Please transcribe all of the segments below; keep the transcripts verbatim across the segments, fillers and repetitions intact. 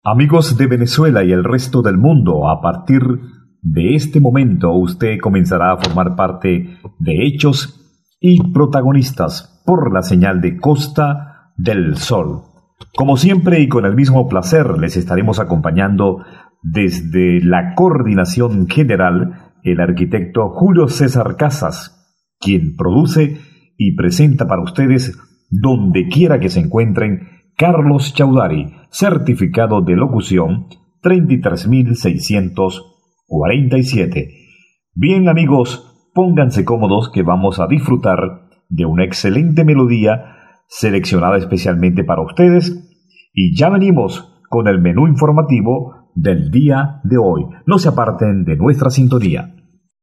Amigos de Venezuela y el resto del mundo, a partir de este momento usted comenzará a formar parte de Hechos y Protagonistas por la señal de Costa del Sol. Como siempre y con el mismo placer, les estaremos acompañando desde la coordinación general el arquitecto Julio César Casas, quien produce y presenta para ustedes, donde quiera que se encuentren, Carlos Chaudhary, certificado de locución treinta y tres mil seiscientos cuarenta y siete. Bien, amigos, pónganse cómodos que vamos a disfrutar de una excelente melodía seleccionada especialmente para ustedes y ya venimos con el menú informativo del día de hoy. No se aparten de nuestra sintonía.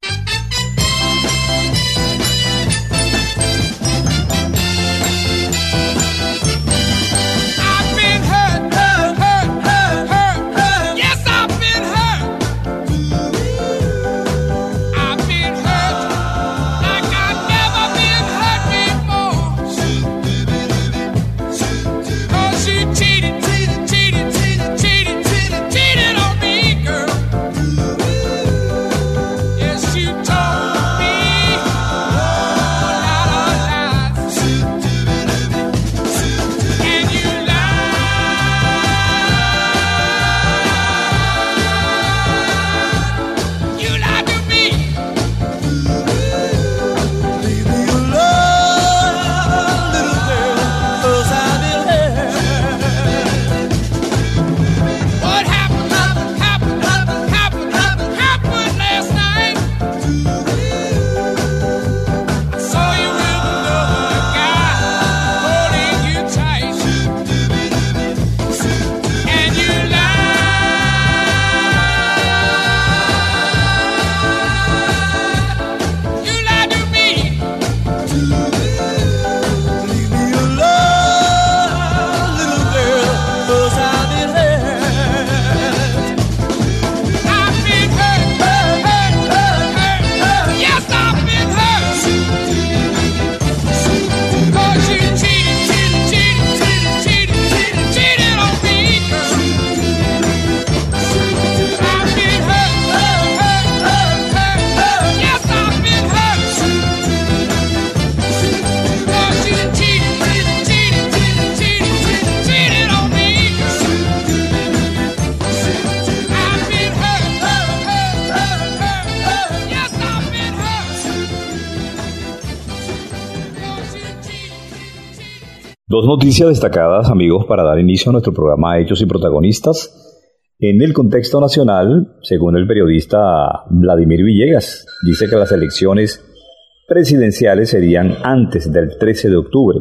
Dos noticias destacadas, amigos, para dar inicio a nuestro programa Hechos y Protagonistas. En el contexto nacional, según el periodista Vladimir Villegas, dice que las elecciones presidenciales serían antes del trece de octubre.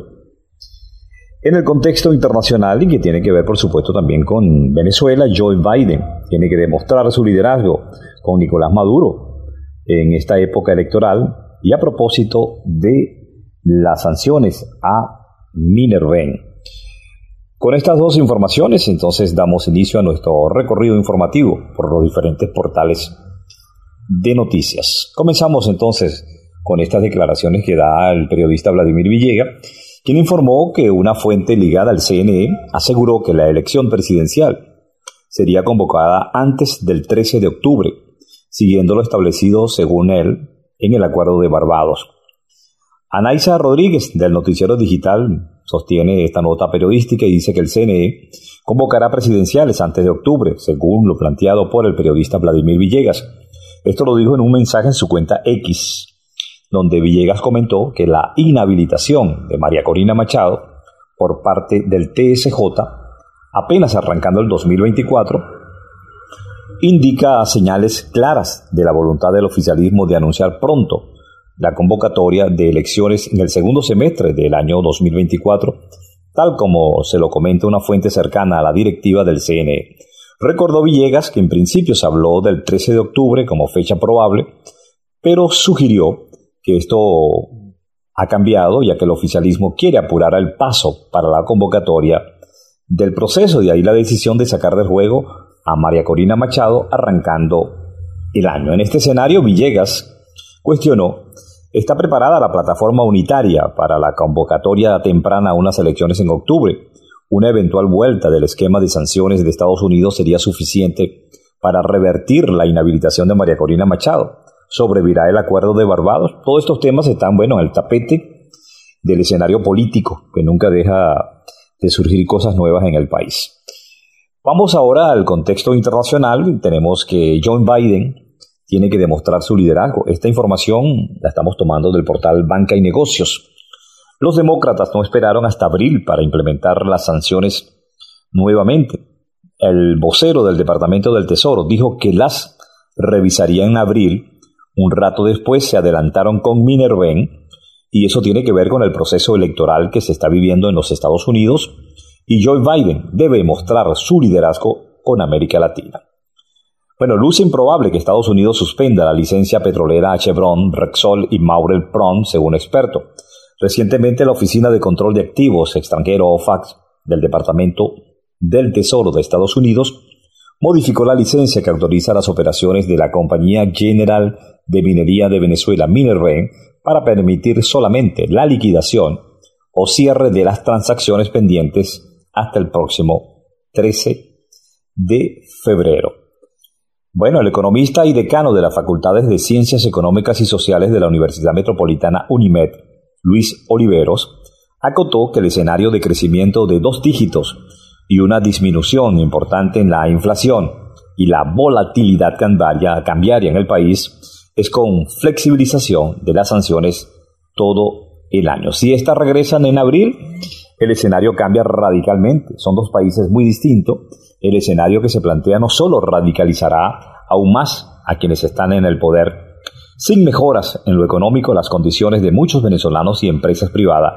En el contexto internacional, y que tiene que ver, por supuesto, también con Venezuela, Joe Biden tiene que demostrar su liderazgo con Nicolás Maduro en esta época electoral y a propósito de las sanciones a Minerven. Con estas dos informaciones, entonces, damos inicio a nuestro recorrido informativo por los diferentes portales de noticias. Comenzamos entonces con estas declaraciones que da el periodista Vladimir Villegas, quien informó que una fuente ligada al C N E aseguró que la elección presidencial sería convocada antes del trece de octubre, siguiendo lo establecido, según él, en el Acuerdo de Barbados. Anaísa Rodríguez, del Noticiero Digital, sostiene esta nota periodística y dice que el C N E convocará presidenciales antes de octubre, según lo planteado por el periodista Vladimir Villegas. Esto lo dijo en un mensaje en su cuenta X, donde Villegas comentó que la inhabilitación de María Corina Machado por parte del T S J, apenas arrancando el dos mil veinticuatro, indica señales claras de la voluntad del oficialismo de anunciar pronto la convocatoria de elecciones en el segundo semestre del año dos mil veinticuatro, tal como se lo comenta una fuente cercana a la directiva del C N E. Recordó Villegas que en principio se habló del trece de octubre como fecha probable, pero sugirió que esto ha cambiado, ya que el oficialismo quiere apurar el paso para la convocatoria del proceso, de ahí la decisión de sacar del juego a María Corina Machado arrancando el año. En este escenario, Villegas cuestionó: ¿está preparada la plataforma unitaria para la convocatoria temprana a unas elecciones en octubre? una eventual vuelta del esquema de sanciones de Estados Unidos sería suficiente para revertir la inhabilitación de María Corina Machado. ¿Sobrevivirá el acuerdo de Barbados? Todos estos temas están, bueno, en el tapete del escenario político, que nunca deja de surgir cosas nuevas en el país. Vamos ahora al contexto internacional. Tenemos que Joe Biden tiene que demostrar su liderazgo. Esta información la estamos tomando del portal Banca y Negocios. Los demócratas no esperaron hasta abril para implementar las sanciones nuevamente. El vocero del Departamento del Tesoro dijo que las revisaría en abril. Un rato después se adelantaron con Minerven, y eso tiene que ver con el proceso electoral que se está viviendo en los Estados Unidos, y Joe Biden debe mostrar su liderazgo con América Latina. Bueno, luce improbable que Estados Unidos suspenda la licencia petrolera a Chevron, Repsol y Maurel Prom, según experto. Recientemente, la Oficina de Control de Activos Extranjeros, O F A C, del Departamento del Tesoro de Estados Unidos, modificó la licencia que autoriza las operaciones de la Compañía General de Minería de Venezuela, Minerven, para permitir solamente la liquidación o cierre de las transacciones pendientes hasta el próximo trece de febrero. Bueno, el economista y decano de las Facultades de Ciencias Económicas y Sociales de la Universidad Metropolitana UNIMED, Luis Oliveros, acotó que el escenario de crecimiento de dos dígitos y una disminución importante en la inflación y la volatilidad cambiaria, cambiaria en el país es con flexibilización de las sanciones todo el año. Si estas regresan en abril, el escenario cambia radicalmente. Son dos países muy distintos. El escenario que se plantea no solo radicalizará aún más a quienes están en el poder, sin mejoras en lo económico, las condiciones de muchos venezolanos y empresas privadas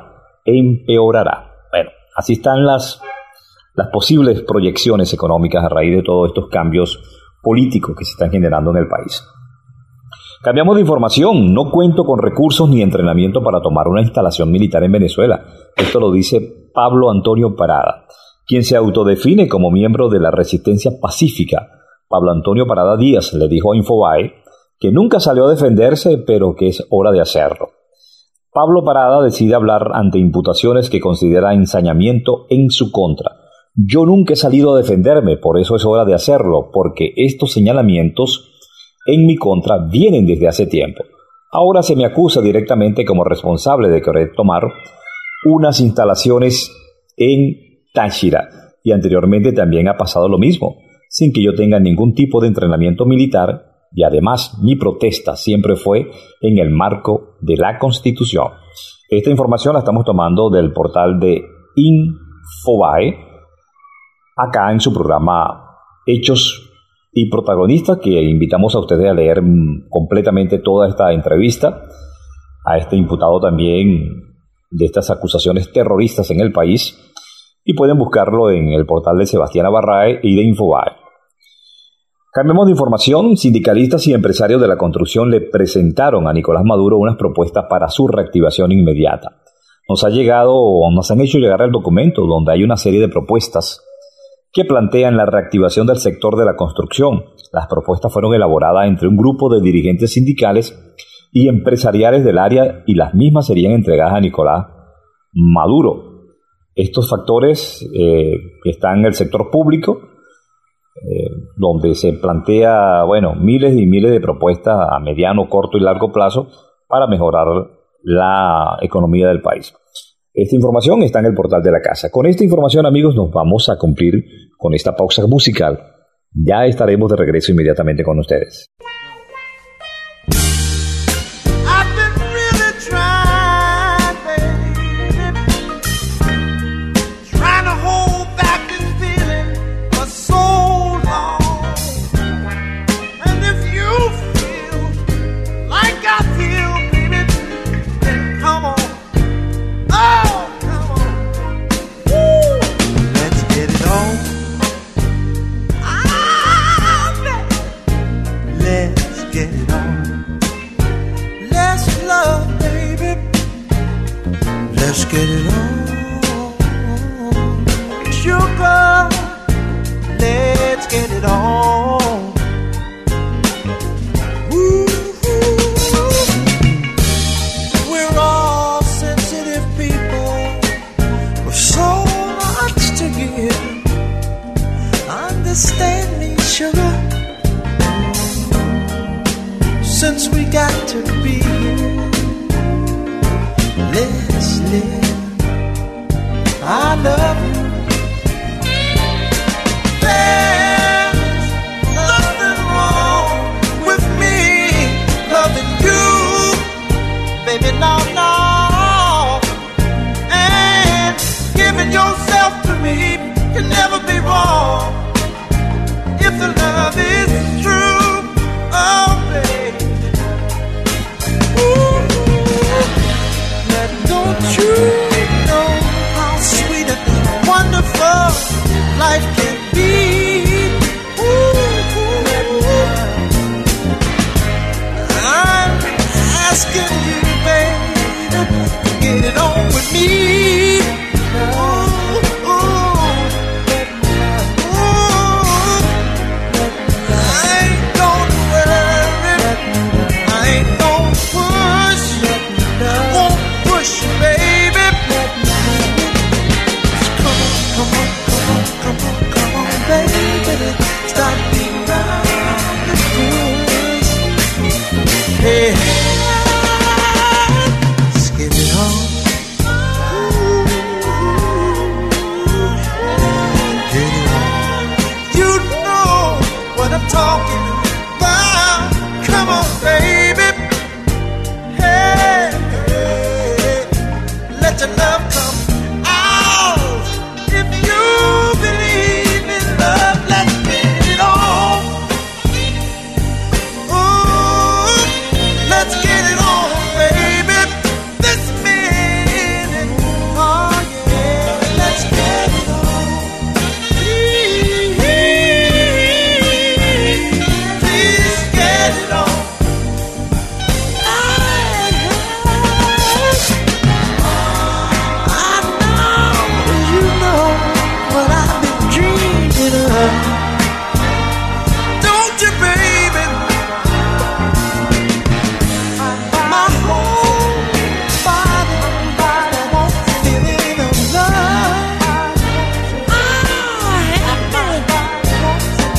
empeorará. Bueno, así están las, las posibles proyecciones económicas a raíz de todos estos cambios políticos que se están generando en el país. Cambiamos de información. No cuento con recursos ni entrenamiento para tomar una instalación militar en Venezuela. Esto lo dice Pablo Antonio Parada, quien se autodefine como miembro de la Resistencia Pacífica. Pablo Antonio Parada Díaz le dijo a Infobae que nunca salió a defenderse, pero que es hora de hacerlo. Pablo Parada decide hablar ante imputaciones que considera ensañamiento en su contra. Yo nunca he salido a defenderme, por eso es hora de hacerlo, porque estos señalamientos en mi contra vienen desde hace tiempo. Ahora se me acusa directamente como responsable de querer tomar unas instalaciones en Táchira, y anteriormente también ha pasado lo mismo, sin que yo tenga ningún tipo de entrenamiento militar, y además mi protesta siempre fue en el marco de la Constitución. Esta información la estamos tomando del portal de Infobae, acá en su programa Hechos y Protagonistas, que invitamos a ustedes a leer completamente toda esta entrevista a este imputado también de estas acusaciones terroristas en el país, y pueden buscarlo en el portal de Sebastián Abarrae y de Infobae. Cambiamos de información. Sindicalistas y empresarios de la construcción le presentaron a Nicolás Maduro unas propuestas para su reactivación inmediata. Nos ha llegado, o nos han hecho llegar el documento donde hay una serie de propuestas que plantean la reactivación del sector de la construcción. Las propuestas fueron elaboradas entre un grupo de dirigentes sindicales y empresariales del área, y las mismas serían entregadas a Nicolás Maduro. Estos factores eh, están en el sector público, eh, donde se plantea, bueno, miles y miles de propuestas a mediano, corto y largo plazo para mejorar la economía del país. Esta información está en el portal de la casa. Con esta información, amigos, nos vamos a cumplir con esta pausa musical. Ya estaremos de regreso inmediatamente con ustedes. Let's get it on, sugar, let's get it on. Ooh, we're all sensitive people with so much to sugar. Since we got to be here, let's live. I love you. There's nothing wrong with me loving you, baby, no, no. And giving yourself to me can never be wrong if the love is true. Oh, baby. Ooh, don't you know how sweet and wonderful life can be? Ooh, I'm asking you, baby, get it on with me. Ooh, ooh, ooh. I ain't gonna worry, I ain't gonna push, won't push, baby. Come on, come on, come on, come on, come on, baby. Stop being around the bush. Hey, let's get it on. Get it on. You know what I'm talking about. Come on, baby. Hey, hey, let your love come out. If you believe in love, let's get it on. Ooh, let's get it on, baby. This minute, oh yeah, let's get it on. Please, please get it on. I, I know you know what I've been dreaming of. Don't you, baby? My whole body, body wants to feel it of love. I have my body wants to.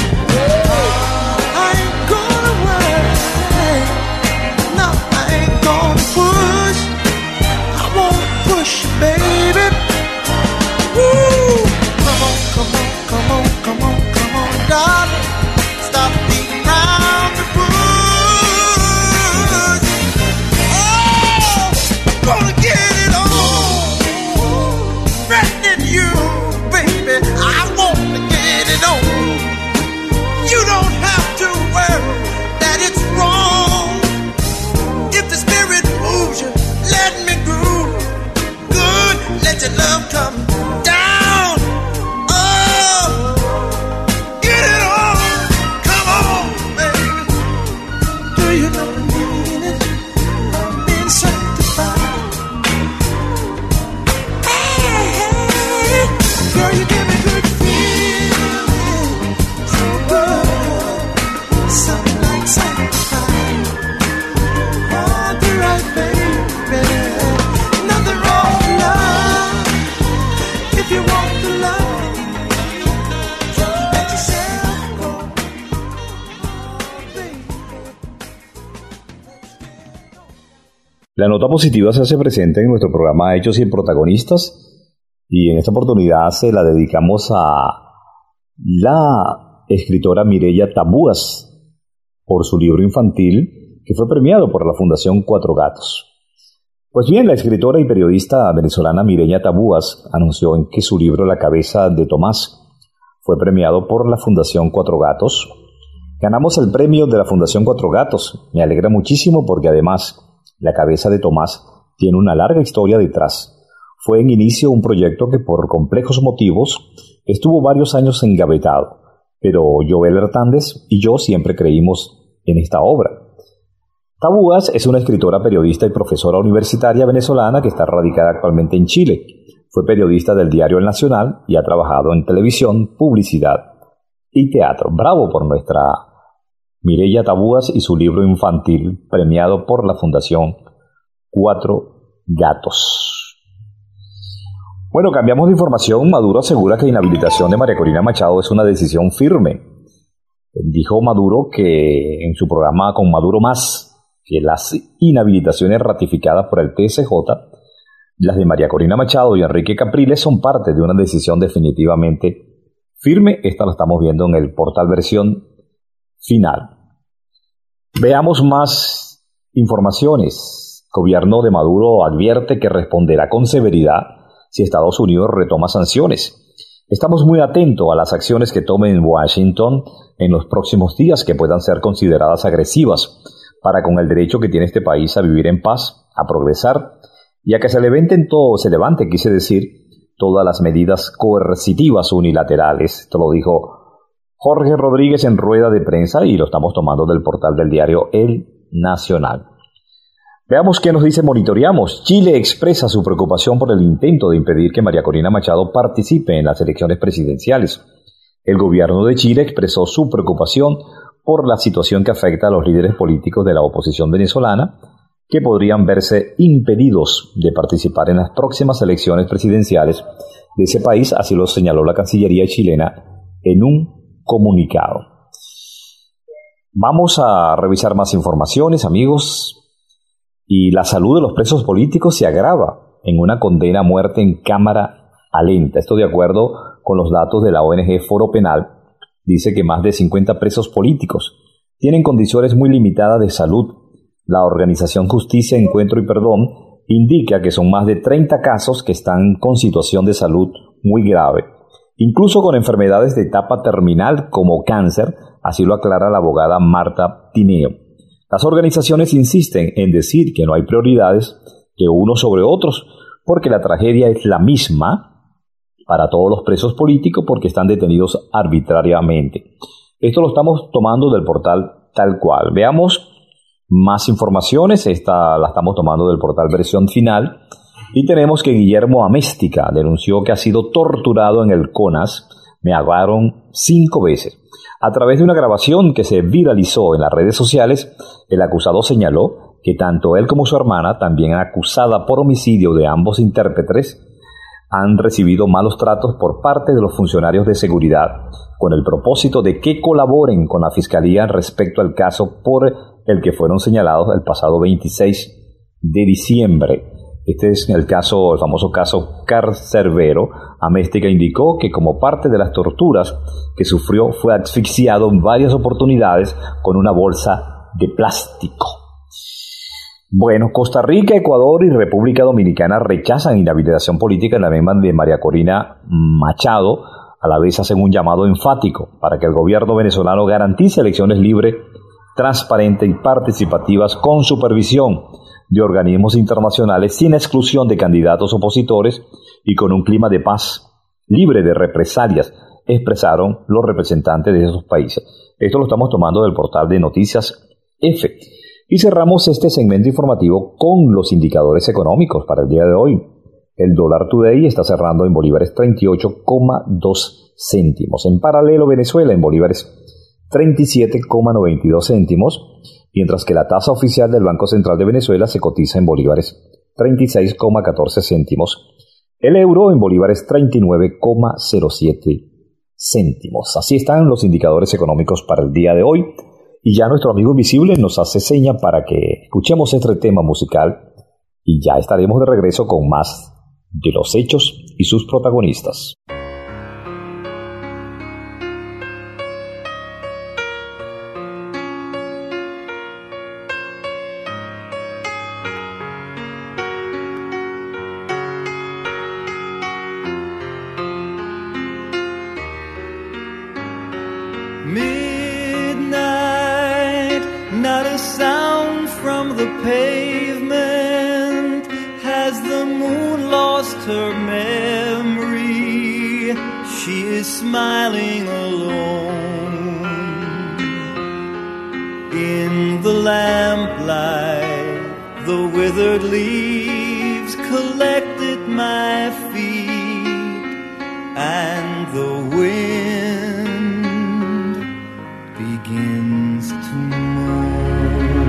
I ain't gonna worry. No, I ain't gonna push. I won't push, baby. Woo! Come on, come on, come on, come on, come on, darling. Stop beating around the bush. Oh, gonna get it on. Threatening you, baby. I want to get it on. You don't have to worry that it's wrong. If the spirit moves you, let me groove. Good, let your love come down. Oh, get it on. Come on, baby. Do you know the meaning of being sanctified? Hey, hey, girl, you give me good feeling. So good, something like sanctified. Oh, the right, baby. Nothing wrong with love. If you want the love, you let yourself go. Oh, baby. La nota positiva se hace presente en nuestro programa Hechos y Protagonistas, y en esta oportunidad se la dedicamos a la escritora Mireya Tabuas por su libro infantil que fue premiado por la Fundación Cuatro Gatos. Pues bien, la escritora y periodista venezolana Mireya Tabuas anunció en que su libro La cabeza de Tomás fue premiado por la Fundación Cuatro Gatos. Ganamos el premio de la Fundación Cuatro Gatos. Me alegra muchísimo porque además La cabeza de Tomás tiene una larga historia detrás. Fue en inicio un proyecto que por complejos motivos estuvo varios años engavetado, pero Joel Hernández y yo siempre creímos en esta obra. Tabuas es una escritora, periodista y profesora universitaria venezolana que está radicada actualmente en Chile. Fue periodista del diario El Nacional y ha trabajado en televisión, publicidad y teatro. Bravo por nuestra Mireya Tabuas y su libro infantil premiado por la Fundación Cuatro Gatos. Bueno, cambiamos de información. Maduro asegura que la inhabilitación de María Corina Machado es una decisión firme. Dijo Maduro que en su programa Con Maduro Más, que las inhabilitaciones ratificadas por el T S J, las de María Corina Machado y Enrique Capriles, son parte de una decisión definitivamente firme. Esta la estamos viendo en el portal versión final. Veamos más informaciones. Gobierno de Maduro advierte que responderá con severidad si Estados Unidos retoma sanciones. Estamos muy atentos a las acciones que tome en Washington en los próximos días que puedan ser consideradas agresivas para con el derecho que tiene este país a vivir en paz, a progresar y a que se levanten todo, se levante, quise decir, todas las medidas coercitivas unilaterales. Esto lo dijo Jorge Rodríguez en rueda de prensa y lo estamos tomando del portal del diario El Nacional. Veamos qué nos dice Monitoreamos. Chile expresa su preocupación por el intento de impedir que María Corina Machado participe en las elecciones presidenciales. El gobierno de Chile expresó su preocupación por la situación que afecta a los líderes políticos de la oposición venezolana, que podrían verse impedidos de participar en las próximas elecciones presidenciales de ese país, así lo señaló la Cancillería chilena en un comunicado. Vamos a revisar más informaciones, amigos. Y la salud de los presos políticos se agrava en una condena a muerte en cámara lenta. Esto de acuerdo con los datos de la O N G Foro Penal. Dice que más de cincuenta presos políticos tienen condiciones muy limitadas de salud. La organización Justicia, Encuentro y Perdón indica que son más de treinta casos que están con situación de salud muy grave, incluso con enfermedades de etapa terminal como cáncer, así lo aclara la abogada Marta Tineo. Las organizaciones insisten en decir que no hay prioridades de unos sobre otros, porque la tragedia es la misma para todos los presos políticos porque están detenidos arbitrariamente. Esto lo estamos tomando del portal Tal Cual. Veamos más informaciones. Esta la estamos tomando del portal Versión Final. Y tenemos que Guillermo Améstica denunció que ha sido torturado en el CONAS. Me agarraron cinco veces. A través de una grabación que se viralizó en las redes sociales, el acusado señaló que tanto él como su hermana, también acusada por homicidio de ambos intérpretes, han recibido malos tratos por parte de los funcionarios de seguridad, con el propósito de que colaboren con la Fiscalía respecto al caso por el que fueron señalados el pasado veintiséis de diciembre. Este es el caso, el famoso caso Carcerbero. Améstica indicó que como parte de las torturas que sufrió fue asfixiado en varias oportunidades con una bolsa de plástico. Bueno, Costa Rica, Ecuador y República Dominicana rechazan inhabilitación política en la misma de María Corina Machado. A la vez hacen un llamado enfático para que el gobierno venezolano garantice elecciones libres, transparentes y participativas con supervisión de organismos internacionales sin exclusión de candidatos opositores y con un clima de paz libre de represalias, expresaron los representantes de esos países. Esto lo estamos tomando del portal de Noticias F. Y cerramos este segmento informativo con los indicadores económicos para el día de hoy. El dólar today está cerrando en bolívares treinta y ocho coma dos céntimos. En paralelo, Venezuela en bolívares treinta y siete coma noventa y dos céntimos, mientras que la tasa oficial del Banco Central de Venezuela se cotiza en bolívares treinta y seis coma catorce céntimos. El euro en bolívares treinta y nueve coma cero siete céntimos. Así están los indicadores económicos para el día de hoy. Y ya nuestro amigo invisible nos hace seña para que escuchemos este tema musical y ya estaremos de regreso con más de los hechos y sus protagonistas. Midnight, not a sound from the pavement. Has the moon lost her memory? She is smiling alone. In the lamplight, the withered leaves collected my feet, and the wind begins to moan.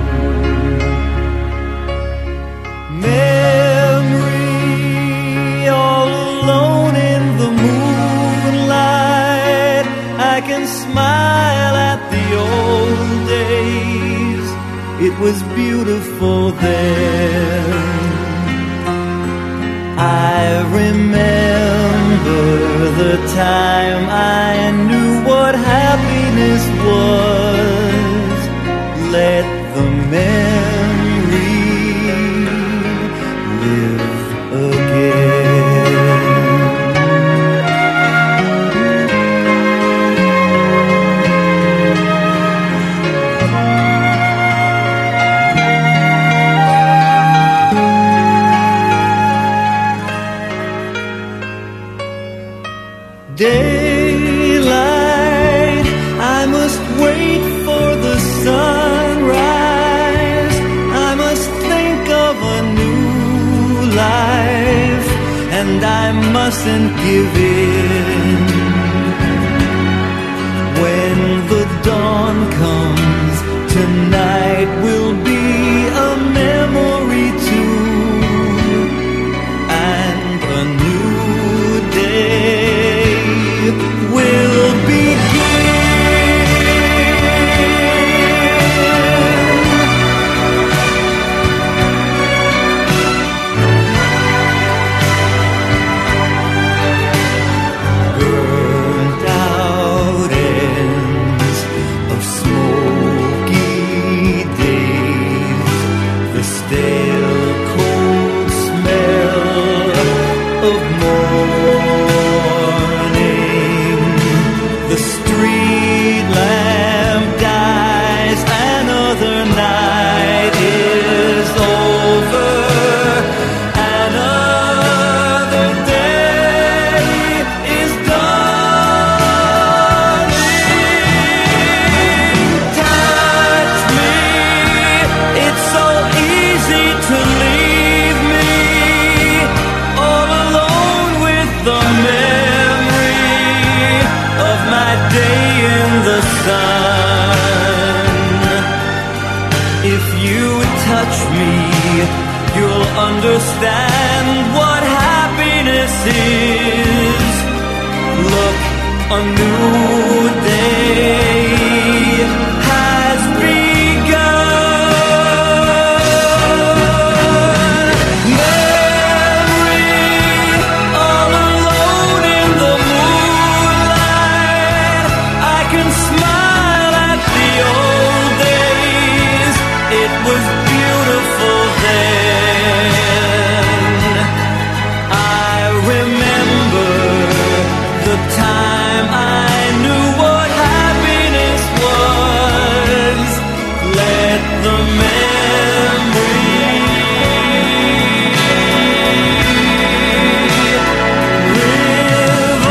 Memory, all alone in the moonlight, I can smile smile at the old days. It was beautiful then. I remember the time I knew what happiness was. Let the memory live again. Daylight, I must wait for the sunrise. I must think of a new life, and I mustn't give in. When the dawn comes, tonight will be a memory too, and a new day will begin. Burnt out ends of smoky days, the stale cold smell of morning, the street lamp dies, another night is over, another day is dawning. Touch me, it's so easy to leave me all alone with the memory of my day in the sun. If you touch me, you'll understand what happiness is. Look, a new day has begun. Memory, all alone in the moonlight, I can smile at the old days. It was beautiful then. I remember the time I knew what happiness was. Let the memory live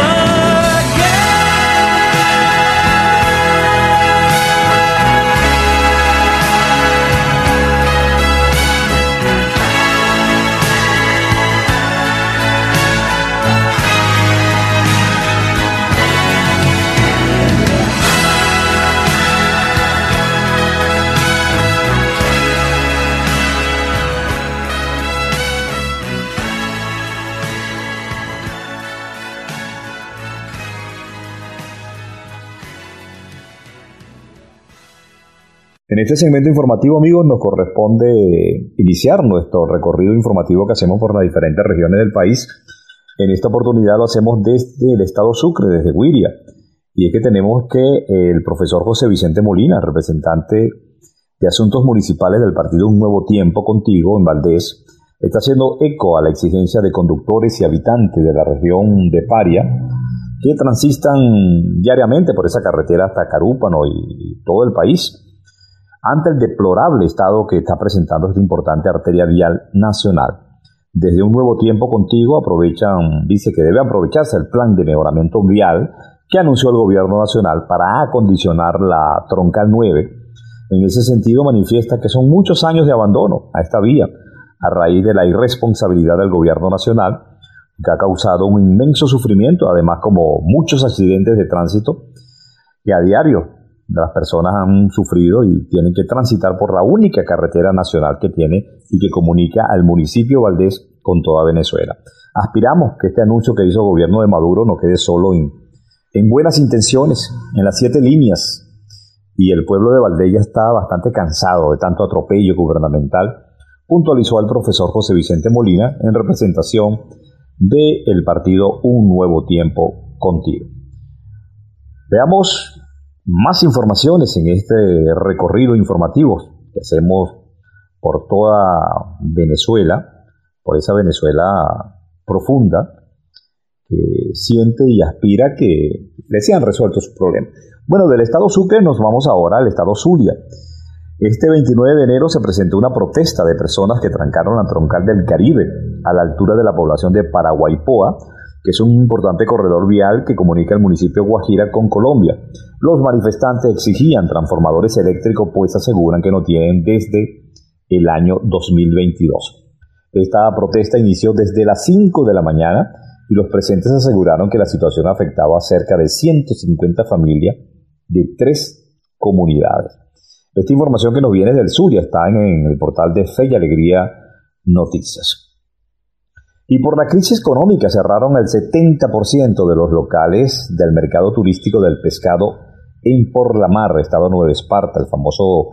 En este segmento informativo, amigos, nos corresponde iniciar nuestro recorrido informativo que hacemos por las diferentes regiones del país. En esta oportunidad lo hacemos desde el estado Sucre, desde Güiria. Y es que tenemos que el profesor José Vicente Molina, representante de Asuntos Municipales del partido Un Nuevo Tiempo Contigo en Valdés, está haciendo eco a la exigencia de conductores y habitantes de la región de Paria que transitan diariamente por esa carretera hasta Carúpano y todo el país, ante el deplorable estado que está presentando esta importante arteria vial nacional. Desde Un Nuevo Tiempo Contigo aprovechan, dice que debe aprovecharse el plan de mejoramiento vial que anunció el gobierno nacional para acondicionar la Troncal nueve. En ese sentido manifiesta que son muchos años de abandono a esta vía, a raíz de la irresponsabilidad del gobierno nacional, que ha causado un inmenso sufrimiento, además como muchos accidentes de tránsito que a diario las personas han sufrido y tienen que transitar por la única carretera nacional que tiene y que comunica al municipio Valdés con toda Venezuela. Aspiramos que este anuncio que hizo el gobierno de Maduro no quede solo en, en buenas intenciones, en las siete líneas, y el pueblo de Valdeya está bastante cansado de tanto atropello gubernamental, puntualizó el profesor José Vicente Molina en representación del partido Un Nuevo Tiempo Contigo. Veamos más informaciones en este recorrido informativo que hacemos por toda Venezuela, por esa Venezuela profunda que siente y aspira que le sean resueltos sus problemas. Bueno, del estado Sucre nos vamos ahora al estado Zulia. Este veintinueve de enero se presentó una protesta de personas que trancaron la troncal del Caribe a la altura de la población de Paraguaypoa, que es un importante corredor vial que comunica el municipio de Guajira con Colombia. Los manifestantes exigían transformadores eléctricos, pues aseguran que no tienen desde el año dos mil veintidós. Esta protesta inició desde las cinco de la mañana y los presentes aseguraron que la situación afectaba a cerca de ciento cincuenta familias de tres comunidades. Esta información que nos viene del Zulia está en, en el portal de Fe y Alegría Noticias. Y por la crisis económica cerraron el setenta por ciento de los locales del mercado turístico del pescado en Porlamar, estado Nueva Esparta, el famoso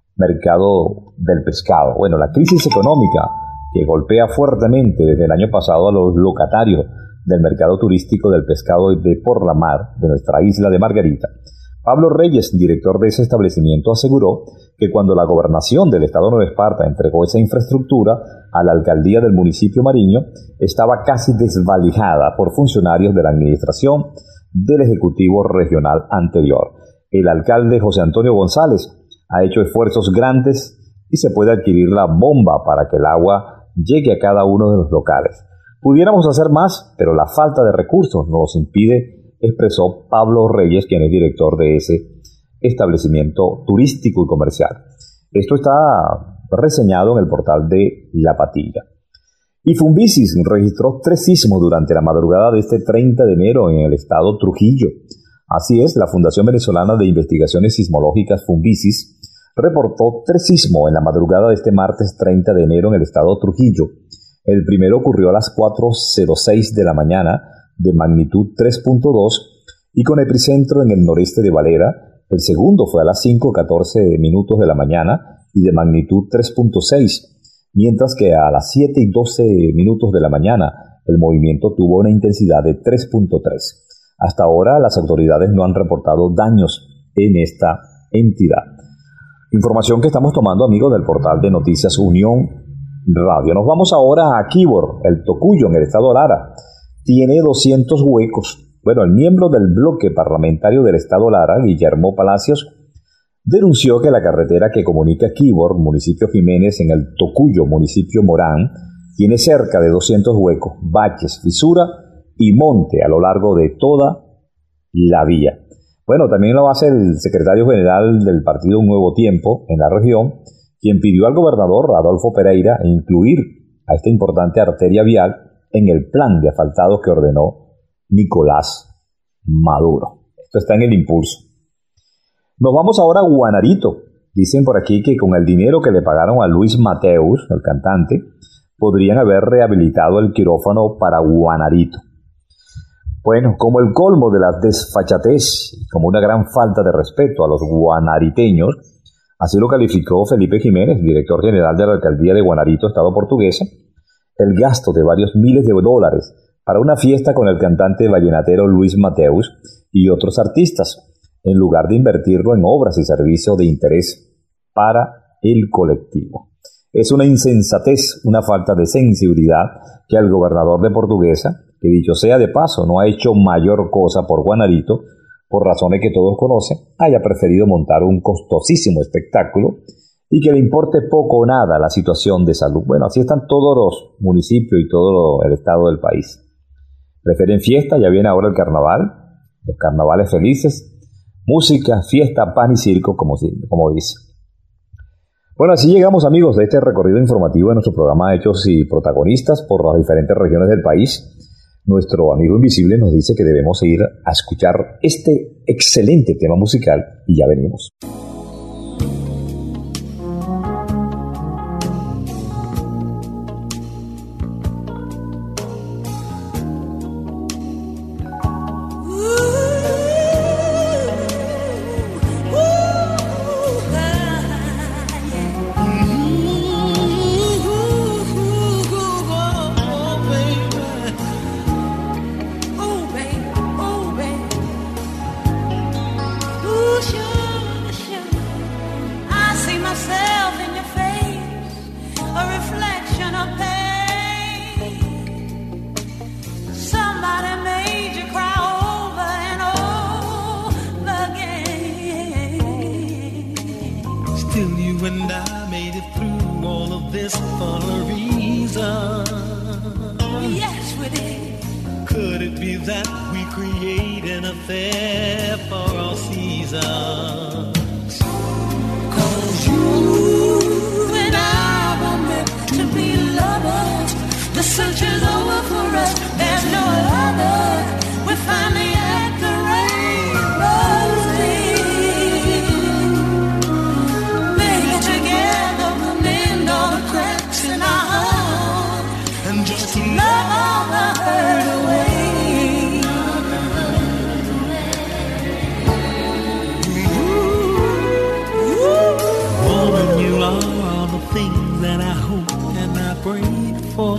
mercado del pescado. Bueno, la crisis económica que golpea fuertemente desde el año pasado a los locatarios del mercado turístico del pescado de Porlamar, de nuestra isla de Margarita. Pablo Reyes, director de ese establecimiento, aseguró que cuando la gobernación del estado Nueva Esparta entregó esa infraestructura a la alcaldía del municipio Mariño, estaba casi desvalijada por funcionarios de la administración del Ejecutivo Regional anterior. El alcalde José Antonio González ha hecho esfuerzos grandes y se puede adquirir la bomba para que el agua llegue a cada uno de los locales. Pudiéramos hacer más, pero la falta de recursos nos impide, expresó Pablo Reyes, quien es director de ese establecimiento turístico y comercial. Esto está reseñado en el portal de La Patilla. Y Fumbisis registró tres sismos durante la madrugada de este treinta de enero en el estado Trujillo. Así es, la Fundación Venezolana de Investigaciones Sismológicas Fumbisis reportó tres sismos en la madrugada de este martes treinta de enero en el estado Trujillo. El primero ocurrió a las cuatro cero seis de la mañana, de magnitud tres punto dos, y con epicentro en el noreste de Valera. El segundo fue a las cinco catorce minutos de la mañana y de magnitud tres punto seis, mientras que a las siete y doce minutos de la mañana el movimiento tuvo una intensidad de tres punto tres. Hasta ahora las autoridades no han reportado daños en esta entidad. Información que estamos tomando, amigos, del portal de Noticias Unión Radio. Nos vamos ahora a Quibor, el Tocuyo, en el estado Lara. Tiene doscientos huecos. Bueno, el miembro del bloque parlamentario del estado Lara, Guillermo Palacios, denunció que la carretera que comunica Quibor, municipio Jiménez, en el Tocuyo, municipio Morán, tiene cerca de doscientos huecos, baches, fisura y monte a lo largo de toda la vía. Bueno, también lo hace el secretario general del partido Un Nuevo Tiempo en la región, quien pidió al gobernador Adolfo Pereira incluir a esta importante arteria vial en el plan de asfaltado que ordenó Nicolás Maduro. Esto está en el impulso. Nos vamos ahora a Guanarito. Dicen por aquí que con el dinero que le pagaron a Luis Mateus, el cantante, podrían haber rehabilitado el quirófano para Guanarito. Bueno, como el colmo de la desfachatez, como una gran falta de respeto a los guanariteños, así lo calificó Felipe Jiménez, director general de la alcaldía de Guanarito, estado portuguesa, el gasto de varios miles de dólares para una fiesta con el cantante vallenatero Luis Mateus y otros artistas, en lugar de invertirlo en obras y servicios de interés para el colectivo. Es una insensatez, una falta de sensibilidad que el gobernador de Portuguesa, que dicho sea de paso, no ha hecho mayor cosa por Guanarito, por razones que todos conocen, haya preferido montar un costosísimo espectáculo y que le importe poco o nada la situación de salud. Bueno, así están todos los municipios y todo el estado del país. Prefieren fiesta, ya viene ahora el carnaval, los carnavales felices, música, fiesta, pan y circo, como, como dice. Bueno, así llegamos, amigos, de este recorrido informativo de nuestro programa Hechos y Protagonistas por las diferentes regiones del país. Nuestro amigo invisible nos dice que debemos ir a escuchar este excelente tema musical y ya venimos. Ooh. and I made it through all of this for a reason. Yes, we did. Could it be that we create an affair for all seasons? 'Cause you and I were meant to be lovers. The search is over for us. There's no other. We're finally at the rainbow's end. Maybe together we'll mend all the cracks in our heart and just love all the hurt away. Woman, you are all the things that I hope and I prayed for.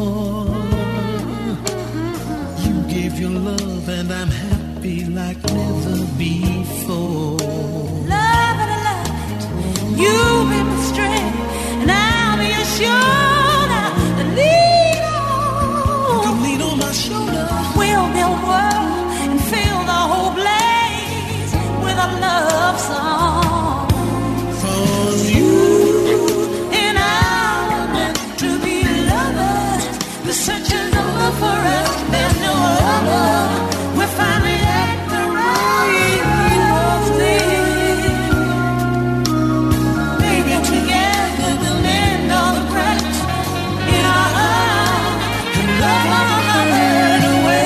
You gave your love and I'm happy like never before. Love and love, you be my strength and I'll be your shoulder to lean on. You can lean on my shoulder. We'll build a world and fill the whole place with a love song. 'Cause you and I were meant to be lovers. The search is over for us. There's no other. We're finally at the rainbow's end. Maybe together we'll mend all the cracks in our heart and love all the hurt away.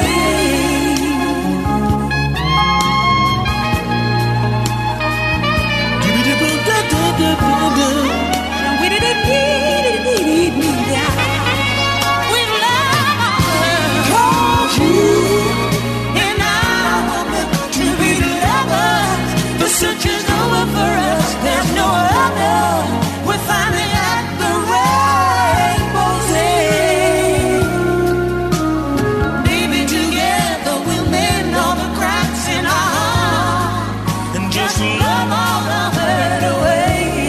We didn't need it, need me down. We love our hurt. 'Cause you and I were meant to be lovers. The search is over for us. There's no other. We're finally at the rainbow's end. Maybe together we'll mend all the cracks in our heart and just love all the hurt away.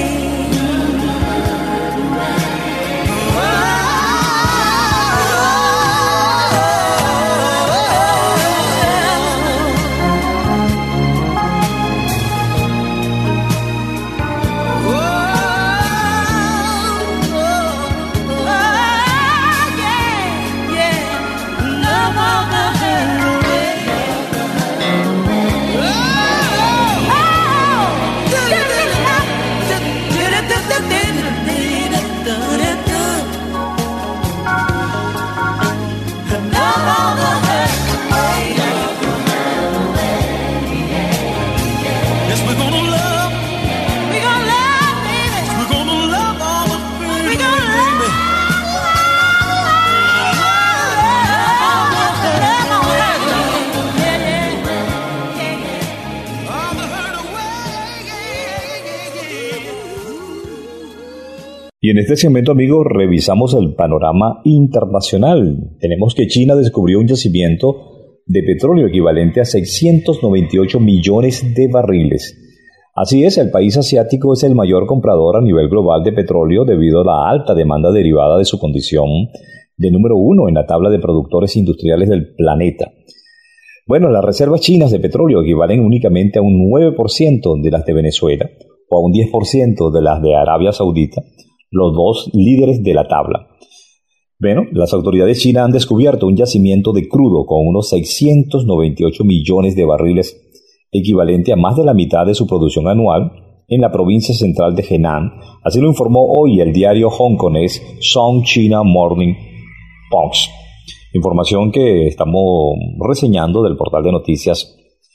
Y en este segmento, amigos, revisamos el panorama internacional. Tenemos que China descubrió un yacimiento de petróleo equivalente a seiscientos noventa y ocho millones de barriles. Así es, el país asiático es el mayor comprador a nivel global de petróleo debido a la alta demanda derivada de su condición de número uno en la tabla de productores industriales del planeta. Bueno, las reservas chinas de petróleo equivalen únicamente a un nueve por ciento de las de Venezuela o a un diez por ciento de las de Arabia Saudita, los dos líderes de la tabla. Bueno, las autoridades chinas han descubierto un yacimiento de crudo con unos seiscientos noventa y ocho millones de barriles, equivalente a más de la mitad de su producción anual, en la provincia central de Henan. Así lo informó hoy el diario hongkonés South China Morning Post. Información que estamos reseñando del portal de noticias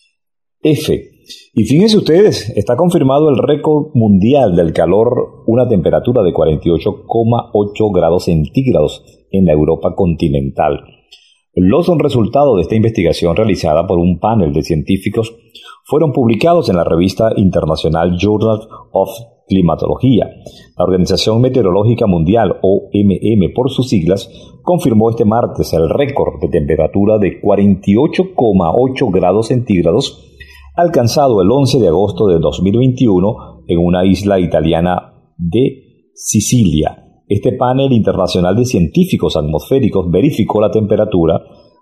F. Y fíjense ustedes, está confirmado el récord mundial del calor, una temperatura de cuarenta y ocho coma ocho grados centígrados en la Europa continental. Los resultados de esta investigación realizada por un panel de científicos fueron publicados en la revista internacional Journal of Climatología. La Organización Meteorológica Mundial, O M M por sus siglas, confirmó este martes el récord de temperatura de cuarenta y ocho coma ocho grados centígrados alcanzado el once de agosto de dos mil veintiuno en una isla italiana de Sicilia. Este panel internacional de científicos atmosféricos verificó la temperatura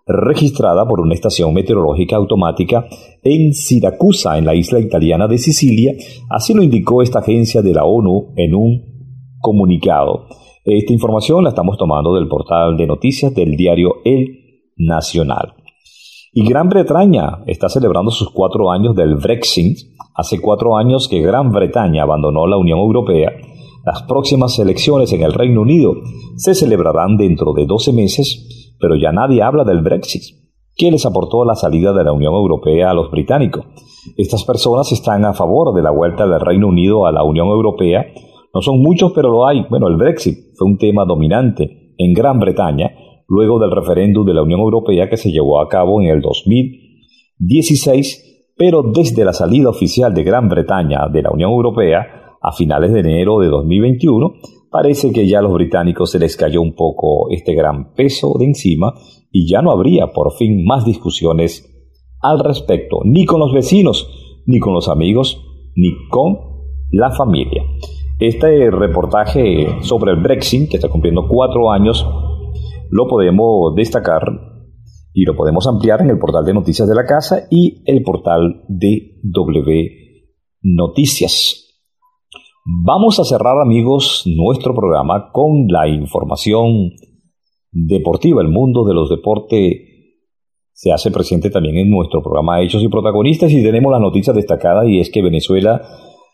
registrada por una estación meteorológica automática en Siracusa, en la isla italiana de Sicilia. Así lo indicó esta agencia de la ONU en un comunicado. Esta información la estamos tomando del portal de noticias del diario El Nacional. Y Gran Bretaña está celebrando sus cuatro años del Brexit. Hace cuatro años que Gran Bretaña abandonó la Unión Europea. Las próximas elecciones en el Reino Unido se celebrarán dentro de doce meses, pero ya nadie habla del Brexit. ¿Qué les aportó la salida de la Unión Europea a los británicos? Estas personas están a favor de la vuelta del Reino Unido a la Unión Europea. No son muchos, pero lo hay. Bueno, el Brexit fue un tema dominante en Gran Bretaña luego del referéndum de la Unión Europea que se llevó a cabo en el dos mil dieciséis, pero desde la salida oficial de Gran Bretaña de la Unión Europea a finales de enero de dos mil veintiuno, parece que ya a los británicos se les cayó un poco este gran peso de encima y ya no habría por fin más discusiones al respecto, ni con los vecinos, ni con los amigos, ni con la familia. Este reportaje sobre el Brexit, que está cumpliendo cuatro años, lo podemos destacar y lo podemos ampliar en el portal de noticias de la casa y el portal de W Noticias. Vamos a cerrar, amigos, nuestro programa con la información deportiva. El mundo de los deportes se hace presente también en nuestro programa Hechos y Protagonistas, y tenemos las noticias destacadas, y es que Venezuela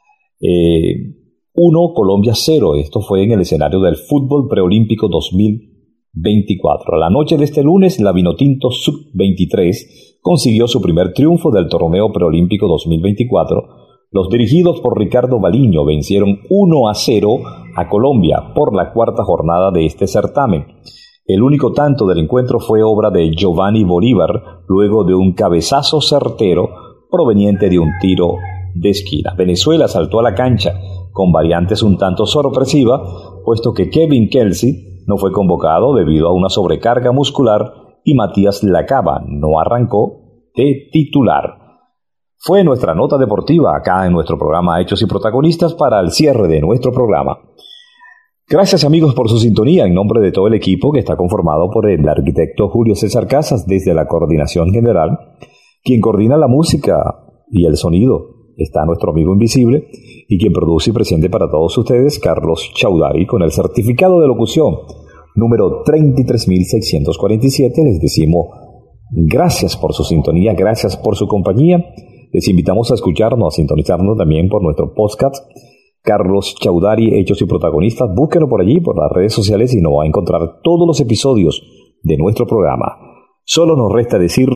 eh, uno, Colombia cero. Esto fue en el escenario del fútbol preolímpico dos mil veinticuatro. A la noche de este lunes, la Vinotinto sub veintitrés consiguió su primer triunfo del torneo preolímpico dos mil veinticuatro. Los dirigidos por Ricardo Baliño vencieron uno a cero a Colombia por la cuarta jornada de este certamen. El único tanto del encuentro fue obra de Giovanni Bolívar, luego de un cabezazo certero proveniente de un tiro de esquina. Venezuela saltó a la cancha con variantes un tanto sorpresivas, puesto que Kevin Kelsey no fue convocado debido a una sobrecarga muscular y Matías Lacaba no arrancó de titular. Fue nuestra nota deportiva acá en nuestro programa Hechos y Protagonistas para el cierre de nuestro programa. Gracias, amigos, por su sintonía en nombre de todo el equipo que está conformado por el arquitecto Julio César Casas desde la coordinación general, quien coordina la música y el sonido. Está nuestro amigo invisible, y quien produce y presente para todos ustedes, Carlos Chaudhary, con el certificado de locución número treinta y tres mil seiscientos cuarenta y siete. Les decimos gracias por su sintonía, gracias por su compañía. Les invitamos a escucharnos, a sintonizarnos también por nuestro podcast, Carlos Chaudhary, Hechos y Protagonistas. Búsquenlo por allí, por las redes sociales, y nos va a encontrar todos los episodios de nuestro programa. Solo nos resta decir